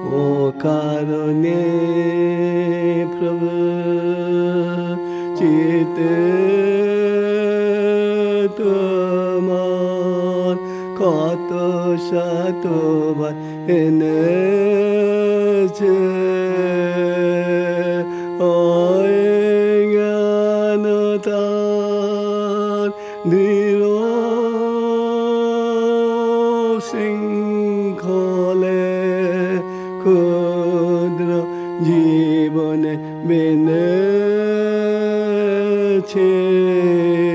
ও কারণে প্রভু চিতে তোমার কত শতবার এনেছে ওই জ্ঞানতার দৃঢ় শৃঙ্খলে ক্ষুদ্র জীবনে বেনেছে